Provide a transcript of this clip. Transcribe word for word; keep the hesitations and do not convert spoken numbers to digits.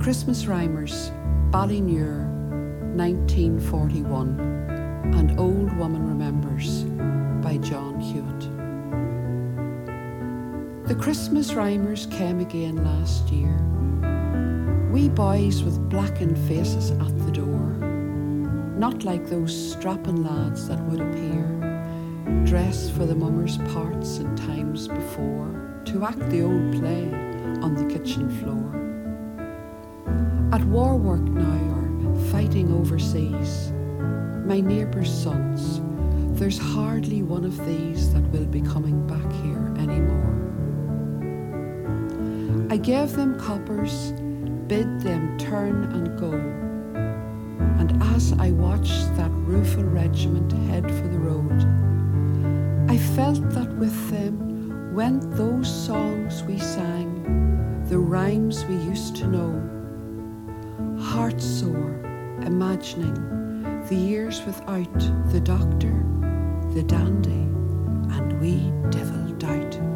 Christmas Rhymers, Ballynear, nineteen forty-one, An Old Woman Remembers by John Hewitt. The Christmas Rhymers came again last year, wee boys with blackened faces at the door, not like those strapping lads that would appear, dressed for the mummers' parts in times before, to act the old play on the kitchen floor. At war work now or fighting overseas, my neighbours' sons, there's hardly one of these that will be coming back here anymore. I gave them coppers, bid them turn and go, and as I watched that rueful regiment head for the road, I felt that with them went those songs we sang, the rhymes we used to know, heart sore, imagining the years without the doctor, the dandy, and wee devil doubt.